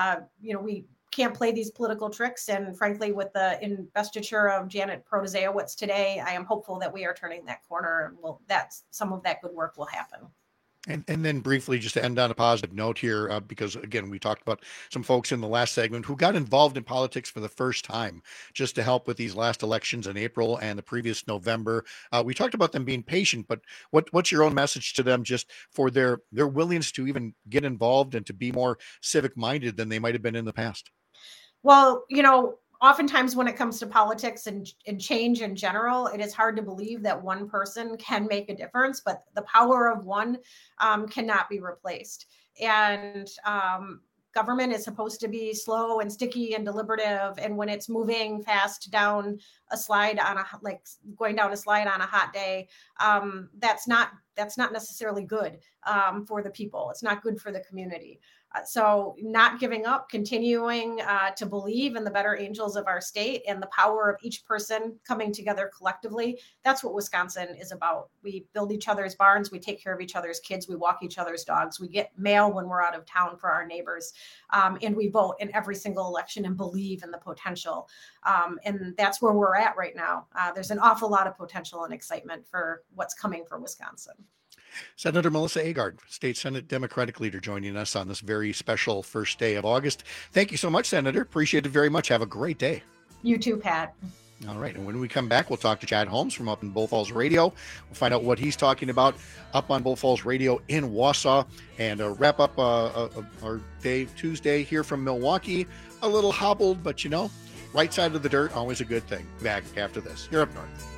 We can't play these political tricks. And frankly, with the investiture of Janet Protasiewicz today, I am hopeful that we are turning that corner. And some of that good work will happen. And then briefly, just to end on a positive note here, because again, we talked about some folks in the last segment who got involved in politics for the first time, just to help with these last elections in April and the previous November. We talked about them being patient, but what's your own message to them just for their willingness to even get involved and to be more civic minded than they might have been in the past? Well, oftentimes when it comes to politics and change in general, it is hard to believe that one person can make a difference, but the power of one cannot be replaced. And government is supposed to be slow and sticky and deliberative. And when it's moving fast down a slide going down a slide on a hot day, that's not necessarily good for the people. It's not good for the community. So not giving up, continuing to believe in the better angels of our state and the power of each person coming together collectively. That's what Wisconsin is about. We build each other's barns. We take care of each other's kids. We walk each other's dogs. We get mail when we're out of town for our neighbors. And we vote in every single election and believe in the potential. And that's where we're at right now. There's an awful lot of potential and excitement for what's coming for Wisconsin. Senator Melissa Agard, State Senate Democratic leader, joining us on this very special first day of August. Thank you so much, Senator. Appreciate it very much. Have a great day. You too, Pat. All right. And when we come back, we'll talk to Chad Holmes from up in Bull Falls Radio. We'll find out what he's talking about up on Bull Falls Radio in Wausau, and wrap up our day Tuesday here from Milwaukee. A little hobbled, but right side of the dirt, always a good thing. Back after this. You're up north.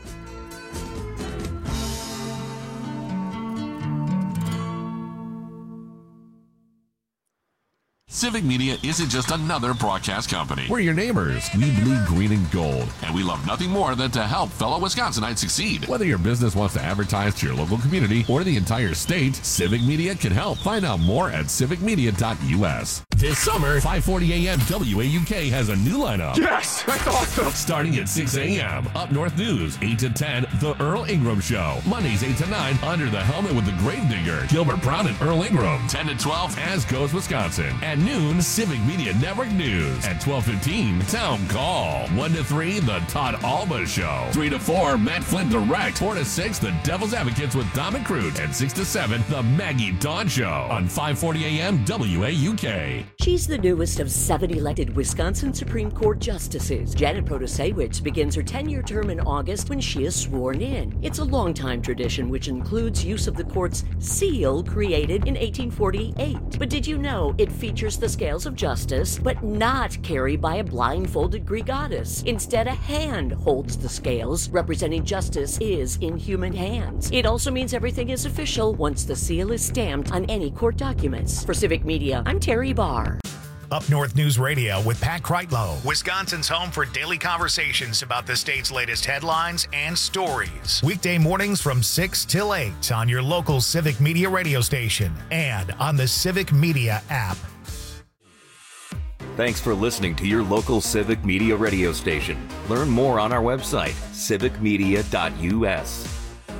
Civic Media isn't just another broadcast company. We're your neighbors. We bleed green and gold, and we love nothing more than to help fellow Wisconsinites succeed. Whether your business wants to advertise to your local community or the entire state, Civic Media can help. Find out more at civicmedia.us. This summer, 5:40 a.m. WAUK has a new lineup. Yes, that's awesome. Starting at 6 a.m. Up North News, 8 to 10, The Earl Ingram Show. Mondays, 8 to 9, Under the Helmet with the Gravedigger, Gilbert Brown and Earl Ingram. 10 to 12, As Goes Wisconsin. At noon, Civic Media Network News. At 12:15, Town Call. 1 to 3, The Todd Alba Show. 3 to 4, Matt Flynn Direct. 4 to 6, The Devil's Advocates with Dom and Crute. And 6 to 7, The Maggie Dawn Show on 5:40 a.m. WAUK. She's the newest of 7 elected Wisconsin Supreme Court justices. Janet Protasewicz begins her 10-year term in August when she is sworn in. It's a long-time tradition which includes use of the court's seal created in 1848. But did you know it features the scales of justice, but not carried by a blindfolded Greek goddess? Instead, a hand holds the scales, representing justice is in human hands. It also means everything is official once the seal is stamped on any court documents. For Civic Media, I'm Terry Barr. Up North News Radio with Pat Kreitlow, Wisconsin's home for daily conversations about the state's latest headlines and stories. Weekday mornings from 6 till 8 on your local Civic Media radio station and on the Civic Media app. Thanks for listening to your local Civic Media radio station. Learn more on our website, civicmedia.us.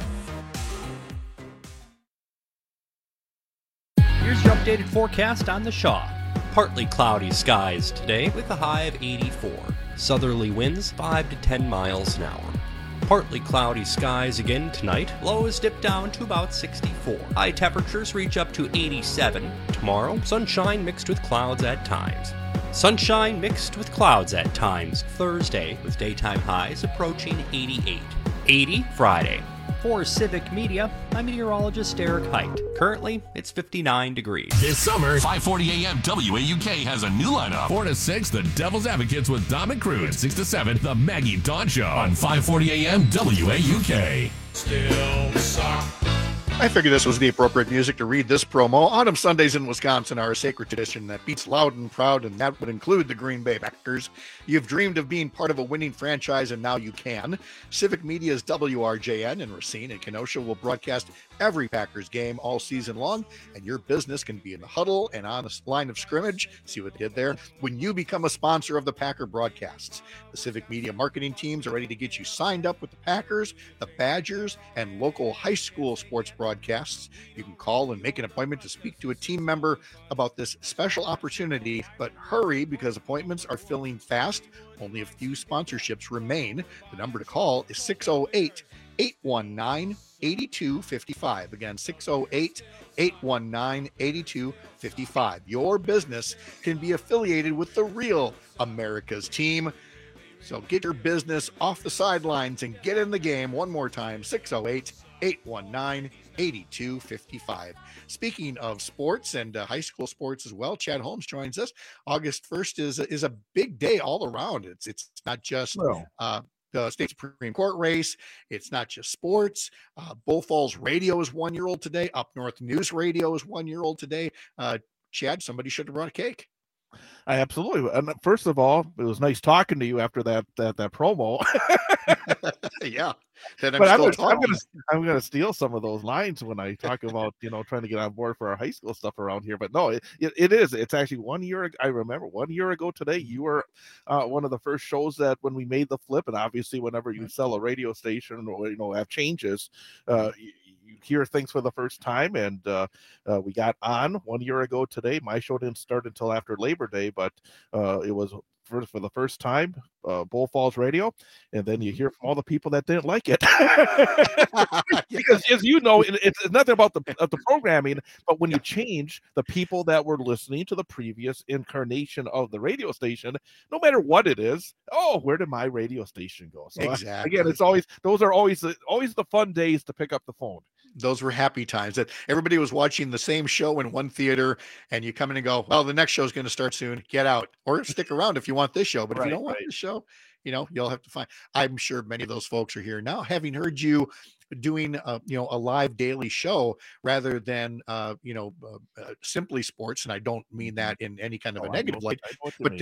Here's your updated forecast on the Shaw. Partly cloudy skies today with a high of 84. Southerly winds 5 to 10 miles an hour. Partly cloudy skies again tonight. Lows dip down to about 64. High temperatures reach up to 87. Tomorrow, sunshine mixed with clouds at times. Sunshine mixed with clouds at times Thursday with daytime highs approaching 88. 80 Friday. For Civic Media, I'm meteorologist Eric Height. Currently, it's 59 degrees. This summer, 5:40 a.m. WAUK has a new lineup. 4 to 6, The Devil's Advocates with Dom and Crute. 6 to 7, The Maggie Dawn Show on 5:40 a.m. WAUK. Still suck. I figured this was the appropriate music to read this promo. Autumn Sundays in Wisconsin are a sacred tradition that beats loud and proud, and that would include the Green Bay Packers. You've dreamed of being part of a winning franchise, and now you can. Civic Media's WRJN in Racine and Kenosha will broadcast every Packers game all season long, and your business can be in the huddle and on the line of scrimmage. See what I did there? When you become a sponsor of the Packer broadcasts, the Civic Media marketing teams are ready to get you signed up with the Packers, the Badgers, and local high school sports broadcasts. You can call and make an appointment to speak to a team member about this special opportunity, but hurry because appointments are filling fast. Only a few sponsorships remain. The number to call is 608-819-8255. Again, 608-819-8255. Your business can be affiliated with the real America's team. So get your business off the sidelines and get in the game. One more time, 608-819-8255. Speaking of sports and high school sports as well, Chad Holmes joins us. August 1st is a big day all around. It's not just the state Supreme Court race. It's not just sports. Bull Falls Radio is 1 year old today. Up North News Radio is 1 year old today. Chad, somebody should have brought a cake. Absolutely. And first of all, it was nice talking to you after that promo. Yeah. But I'm gonna steal some of those lines when I talk about trying to get on board for our high school stuff around here. But no, it is. It's actually 1 year. I remember 1 year ago today, you were one of the first shows that when we made the flip, and obviously whenever you sell a radio station or have changes, you hear things for the first time, and we got on 1 year ago today. My show didn't start until after Labor Day, but it was for the first time, Bull Falls Radio, and then you hear from all the people that didn't like it. Because as you know, it's nothing about the programming, but when you change the people that were listening to the previous incarnation of the radio station, no matter what it is, where did my radio station go? So exactly. Again, those are always the fun days to pick up the phone. Those were happy times that everybody was watching the same show in one theater, and you come in and go, well, the next show is going to start soon. Get out or stick around if you want this show. But if you don't want this show, you'll have to find. I'm sure many of those folks are here now, having heard you doing a live daily show rather than simply sports. And I don't mean that in any kind of a negative light, but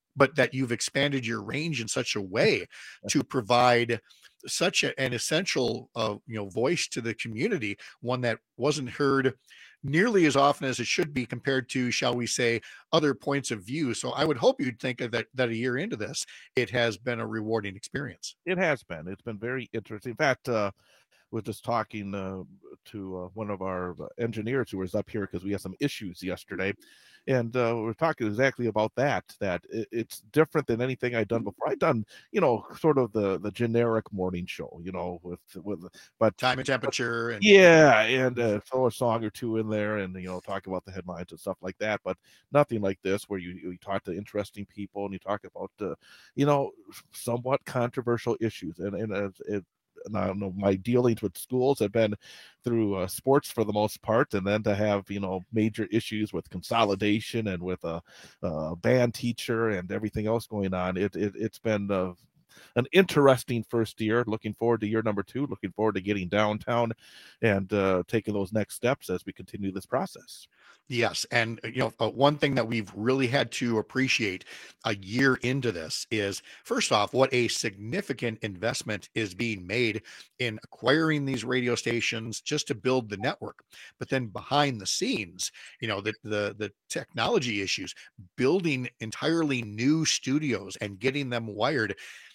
but that you've expanded your range in such a way to provide such an essential voice to the community, one that wasn't heard nearly as often as it should be compared to, shall we say, other points of view. So I would hope you'd think of that a year into this, it has been a rewarding experience. It has been. It's been very interesting. In fact, was just talking to one of our engineers who was up here because we had some issues yesterday. And we were talking exactly about that it's different than anything I'd done before. I'd done, sort of the generic morning show, but time and temperature. And throw a song or two in there and, talk about the headlines and stuff like that. But nothing like this where you talk to interesting people and you talk about, somewhat controversial issues. And I don't know, my dealings with schools have been through sports for the most part, and then to have major issues with consolidation and with a band teacher and everything else going on. It's been an interesting first year. Looking forward to year number 2. Looking forward to getting downtown and taking those next steps as we continue this process. Yes. And, one thing that we've really had to appreciate a year into this is, first off, what a significant investment is being made in acquiring these radio stations just to build the network. But then behind the scenes, the technology issues, building entirely new studios and getting them wired.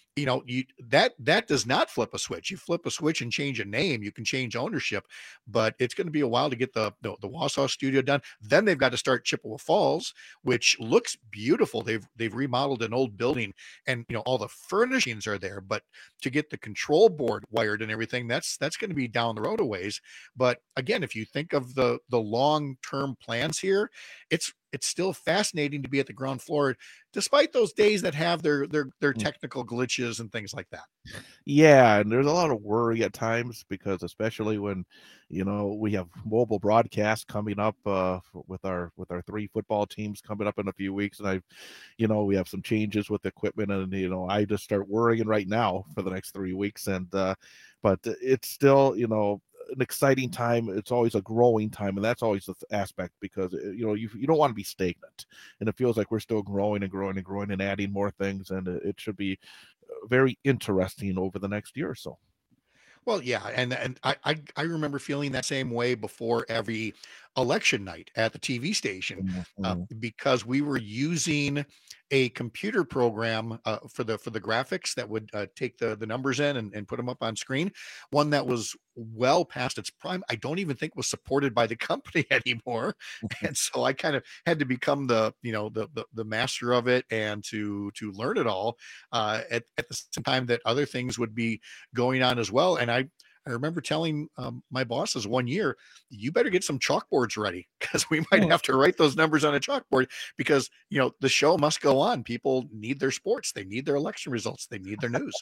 That does not flip a switch. You flip a switch and change a name, you can change ownership, but it's going to be a while to get the Wausau studio done. Then they've got to start Chippewa Falls, which looks beautiful. They've remodeled an old building, and all the furnishings are there, but to get the control board wired and everything, that's going to be down the road a ways. But again, if you think of the long-term plans here, it's still fascinating to be at the ground floor, despite those days that have their technical glitches and things like that. Yeah, and there's a lot of worry at times because, especially when we have mobile broadcasts coming up with our 3 football teams coming up in a few weeks, and we have some changes with equipment, and I just start worrying right now for the next 3 weeks, and but it's still an exciting time. It's always a growing time, and that's always the aspect because you don't want to be stagnant, and it feels like we're still growing and growing and growing and adding more things, and it should be very interesting over the next year or so. Well, yeah, and I remember feeling that same way before every election night at the TV station, because we were using a computer program for the graphics that would take the numbers in and put them up on screen. One that was well past its prime. I don't even think was supported by the company anymore, and so I kind of had to become the master of it and to learn it all at the same time that other things would be going on as well. And I remember telling my bosses one year, you better get some chalkboards ready because we might have to write those numbers on a chalkboard because, the show must go on. People need their sports. They need their election results. They need their news.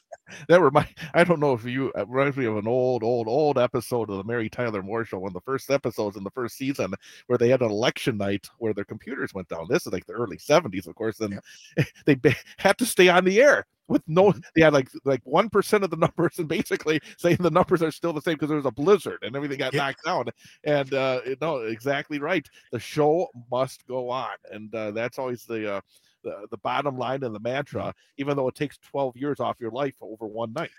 I don't know if you reminds me of an old episode of the Mary Tyler Moore Show, one of the first episodes in the first season where they had an election night where their computers went down. This is like the early 70s, of course, and they had to stay on the air. They had like 1% of the numbers, and basically saying the numbers are still the same because there was a blizzard and everything got knocked down. And no, exactly right. The show must go on, and that's always the bottom line and the mantra, even though it takes 12 years off your life over one night.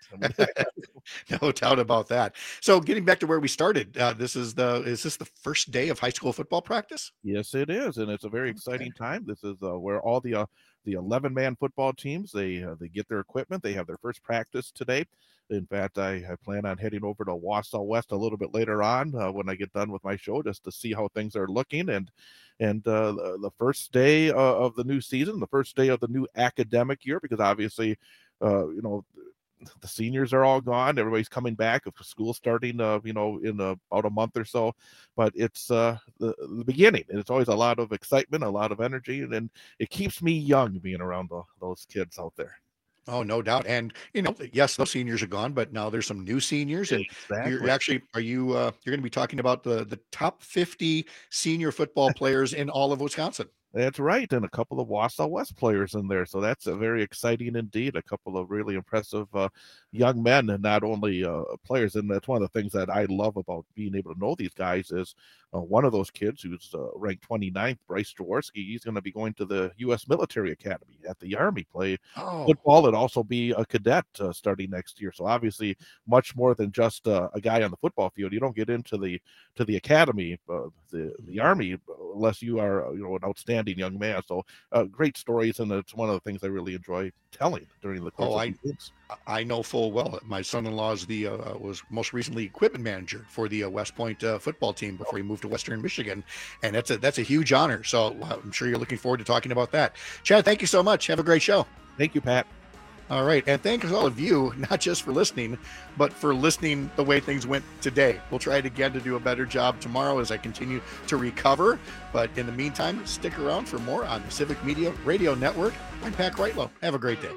No doubt about that. So getting back to where we started, is this the first day of high school football practice? Yes, it is, and it's a very exciting time. This is where all the 11-man football teams, they get their equipment. They have their first practice today. In fact, I plan on heading over to Wausau West a little bit later on when I get done with my show, just to see how things are looking. And the first day of the new season, the first day of the new academic year, because obviously, the seniors are all gone. Everybody's coming back. School starting, in about a month or so. But it's the beginning, and it's always a lot of excitement, a lot of energy, and it keeps me young being around those kids out there. Oh, no doubt. And yes, those seniors are gone, but now there's some new seniors, and exactly. You're going to be talking about the top 50 senior football players in all of Wisconsin. That's right, and a couple of Wausau West players in there, so that's very exciting indeed. A couple of really impressive young men, and not only players. And that's one of the things that I love about being able to know these guys is one of those kids who's ranked 29th, Bryce Jaworski. He's going to be going to the U.S. Military Academy at the Army, play football, and also be a cadet starting next year. So obviously, much more than just a guy on the football field. You don't get into the academy, the Army, unless you are an outstanding young man. So great stories, and it's one of the things I really enjoy telling during the course of games. I know full well. My son-in-law is was most recently equipment manager for the West Point football team before he moved to Western Michigan, and that's a huge honor. So I'm sure you're looking forward to talking about that. Chad, thank you so much. Have a great show. Thank you, Pat. All right, and thanks to all of you, not just for listening, but for listening the way things went today. We'll try it again to do a better job tomorrow as I continue to recover. But in the meantime, stick around for more on the Civic Media Radio Network. I'm Pat Kreitlow. Have a great day.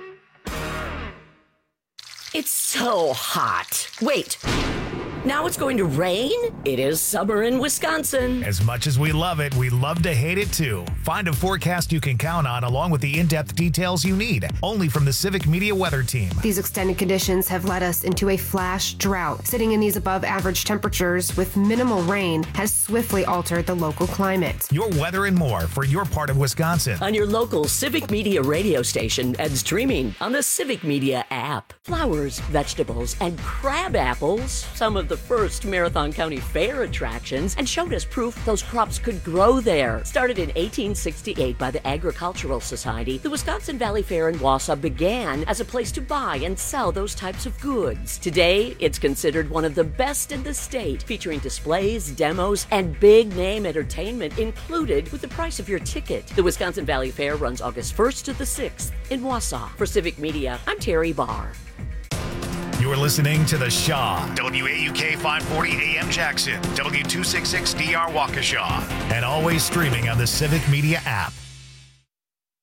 It's so hot. Wait. Now it's going to rain? It is summer in Wisconsin. As much as we love it, we love to hate it too. Find a forecast you can count on along with the in-depth details you need, only from the Civic Media Weather Team. These extended conditions have led us into a flash drought. Sitting in these above average temperatures with minimal rain has swiftly altered the local climate. Your weather and more for your part of Wisconsin. On your local Civic Media radio station and streaming on the Civic Media app. Flowers, vegetables, and crab apples, some of the first Marathon County Fair attractions, and showed us proof those crops could grow there. Started in 1868 by the Agricultural Society, the Wisconsin Valley Fair in Wausau began as a place to buy and sell those types of goods. Today, it's considered one of the best in the state, featuring displays, demos, and big-name entertainment included with the price of your ticket. The Wisconsin Valley Fair runs August 1st to the 6th in Wausau. For Civic Media, I'm Terry Barr. You're listening to The Shaw, WAUK 540 AM Jackson, W266DR Waukesha, and always streaming on the Civic Media app.